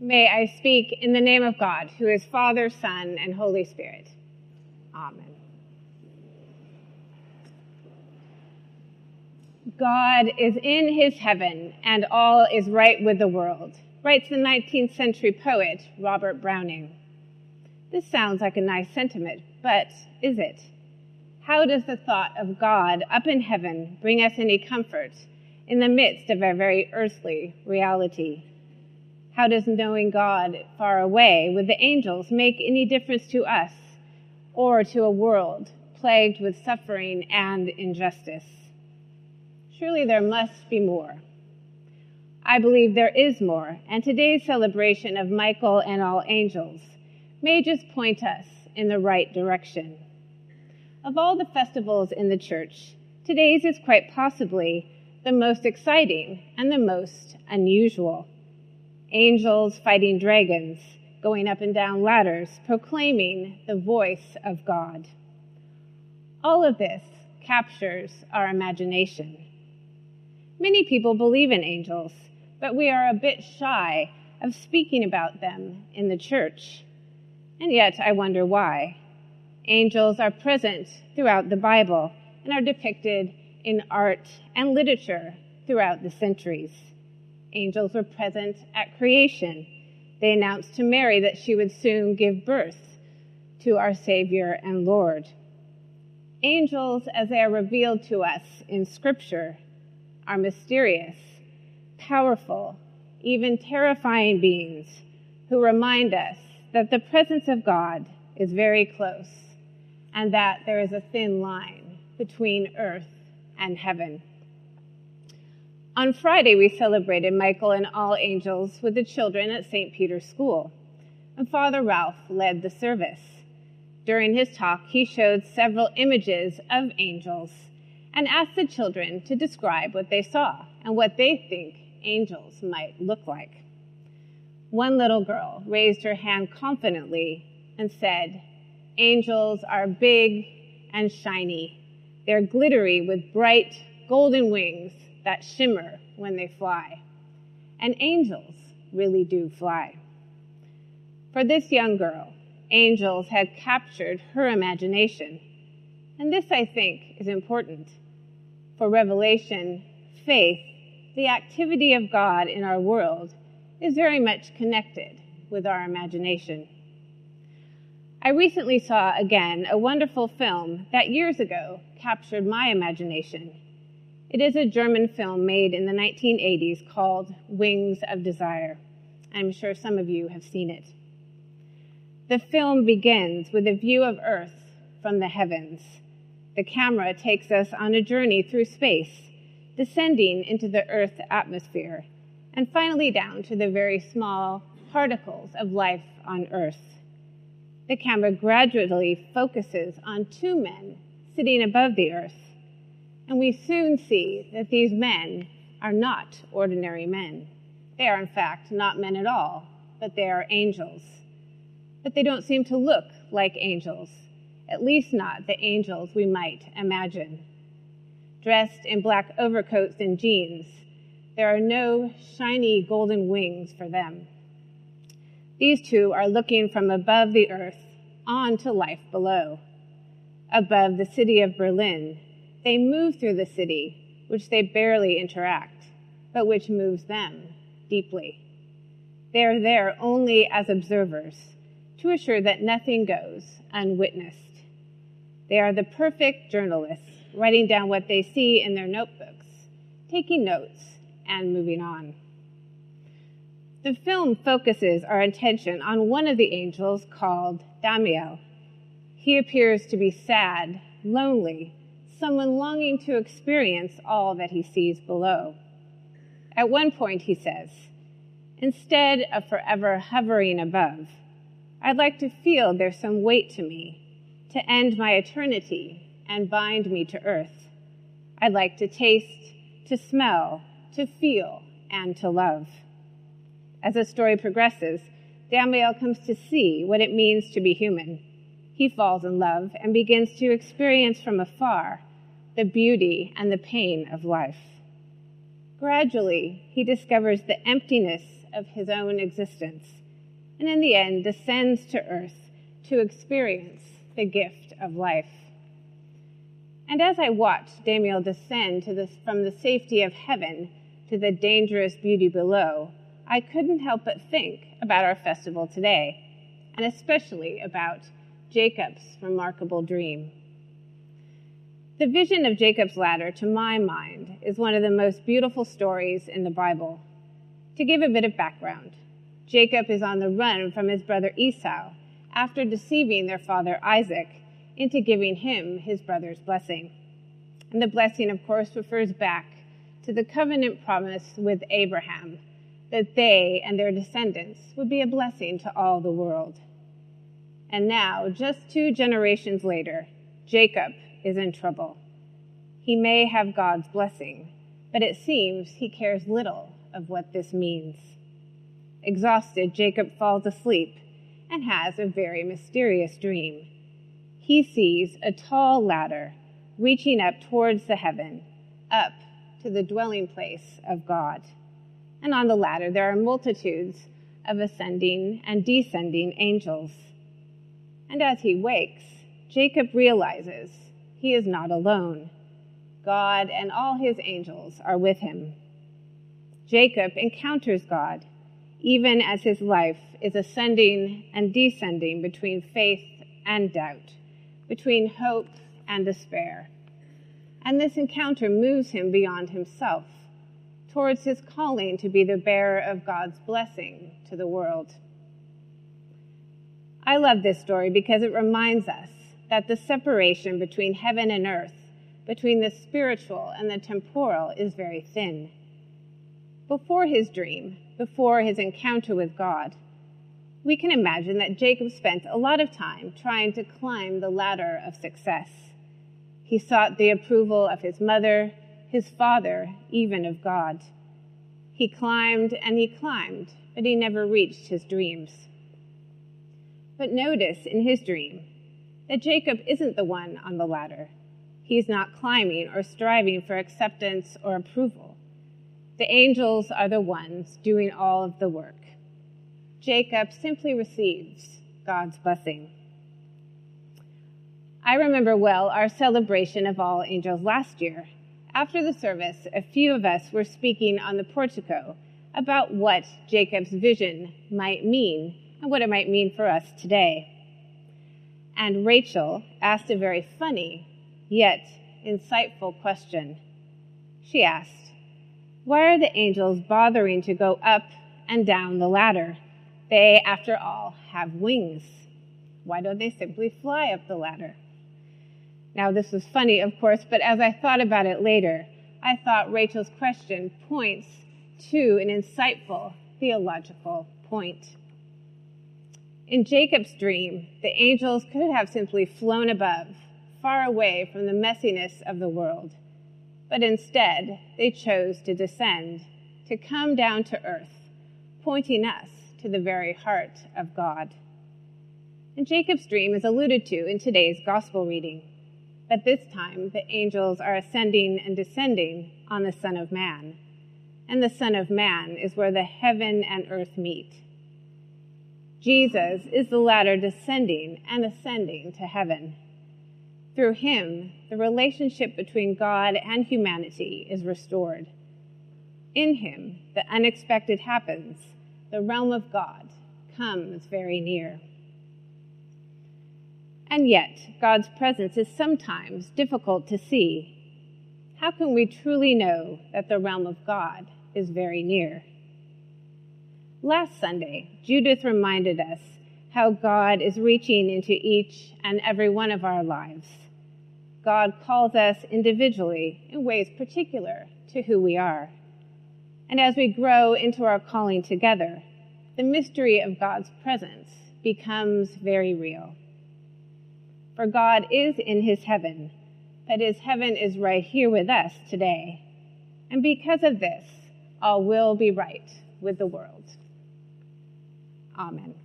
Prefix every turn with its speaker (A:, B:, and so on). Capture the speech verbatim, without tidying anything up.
A: May I speak in the name of God, who is Father, Son, and Holy Spirit. Amen. God is in his heaven, and all is right with the world, writes the nineteenth century poet Robert Browning. This sounds like a nice sentiment, but is it? How does the thought of God up in heaven bring us any comfort in the midst of a very earthly reality? How does knowing God far away with the angels make any difference to us or to a world plagued with suffering and injustice? Surely there must be more. I believe there is more, and today's celebration of Michael and all angels may just point us in the right direction. Of all the festivals in the church, today's is quite possibly the most exciting and the most unusual. Angels fighting dragons, going up and down ladders, proclaiming the voice of God. All of this captures our imagination. Many people believe in angels, but we are a bit shy of speaking about them in the church. And yet I wonder why. Angels are present throughout the Bible and are depicted in art and literature throughout the centuries. Angels were present at creation. They announced to Mary that she would soon give birth to our Savior and Lord. Angels, as they are revealed to us in Scripture, are mysterious, powerful, even terrifying beings who remind us that the presence of God is very close and that there is a thin line between earth and heaven. On Friday, we celebrated Michael and all angels with the children at Saint Peter's School, and Father Ralph led the service. During his talk, he showed several images of angels and asked the children to describe what they saw and what they think angels might look like. One little girl raised her hand confidently and said, "Angels are big and shiny. They're glittery with bright golden wings that shimmer when they fly. And angels really do fly." For this young girl, angels had captured her imagination. And this, I think, is important. For revelation, faith, the activity of God in our world is very much connected with our imagination. I recently saw again a wonderful film that years ago captured my imagination. It is a German film made in the nineteen eighties called Wings of Desire. I'm sure some of you have seen it. The film begins with a view of Earth from the heavens. The camera takes us on a journey through space, descending into the Earth's atmosphere, and finally down to the very small particles of life on Earth. The camera gradually focuses on two men sitting above the Earth, and we soon see that these men are not ordinary men. They are, in fact, not men at all, but they are angels. But they don't seem to look like angels, at least not the angels we might imagine. Dressed in black overcoats and jeans, there are no shiny golden wings for them. These two are looking from above the earth on to life below. Above the city of Berlin, they move through the city, which they barely interact, but which moves them deeply. They are there only as observers, to assure that nothing goes unwitnessed. They are the perfect journalists, writing down what they see in their notebooks, taking notes, and moving on. The film focuses our attention on one of the angels called Damiel. He appears to be sad, lonely, someone longing to experience all that he sees below. At one point he says, "Instead of forever hovering above, I'd like to feel there's some weight to me, to end my eternity and bind me to earth. I'd like to taste, to smell, to feel, and to love." As the story progresses, Damiel comes to see what it means to be human. He falls in love and begins to experience from afar the beauty and the pain of life. Gradually, he discovers the emptiness of his own existence, and in the end descends to earth to experience the gift of life. And as I watched Damiel descend to the, from the safety of heaven to the dangerous beauty below, I couldn't help but think about our festival today, and especially about Jacob's remarkable dream. The vision of Jacob's ladder, to my mind, is one of the most beautiful stories in the Bible. To give a bit of background, Jacob is on the run from his brother Esau after deceiving their father Isaac into giving him his brother's blessing. And the blessing, of course, refers back to the covenant promise with Abraham that they and their descendants would be a blessing to all the world. And now, just two generations later, Jacob is in trouble. He may have God's blessing, but it seems he cares little of what this means. Exhausted, Jacob falls asleep and has a very mysterious dream. He sees a tall ladder reaching up towards the heaven, up to the dwelling place of God. And on the ladder there are multitudes of ascending and descending angels. And as he wakes, Jacob realizes he is not alone. God and all his angels are with him. Jacob encounters God, even as his life is ascending and descending between faith and doubt, between hope and despair. And this encounter moves him beyond himself, towards his calling to be the bearer of God's blessing to the world. I love this story because it reminds us that the separation between heaven and earth, between the spiritual and the temporal, is very thin. Before his dream, before his encounter with God, we can imagine that Jacob spent a lot of time trying to climb the ladder of success. He sought the approval of his mother, his father, even of God. He climbed and he climbed, but he never reached his dreams. But notice in his dream that Jacob isn't the one on the ladder. He's not climbing or striving for acceptance or approval. The angels are the ones doing all of the work. Jacob simply receives God's blessing. I remember well our celebration of All Angels last year. After the service, a few of us were speaking on the portico about what Jacob's vision might mean and what it might mean for us today. And Rachel asked a very funny, yet insightful question. She asked, "Why are the angels bothering to go up and down the ladder? They, after all, have wings. Why don't they simply fly up the ladder?" Now, this was funny, of course, but as I thought about it later, I thought Rachel's question points to an insightful theological point. In Jacob's dream, the angels could have simply flown above, far away from the messiness of the world. But instead, they chose to descend, to come down to earth, pointing us to the very heart of God. And Jacob's dream is alluded to in today's gospel reading. But this time, the angels are ascending and descending on the Son of Man. And the Son of Man is where the heaven and earth meet. Jesus is the ladder descending and ascending to heaven. Through him, the relationship between God and humanity is restored. In him, the unexpected happens. The realm of God comes very near. And yet, God's presence is sometimes difficult to see. How can we truly know that the realm of God is very near? Last Sunday, Judith reminded us how God is reaching into each and every one of our lives. God calls us individually in ways particular to who we are. And as we grow into our calling together, the mystery of God's presence becomes very real. For God is in his heaven, but his heaven is right here with us today. And because of this, all will be right with the world. Amen.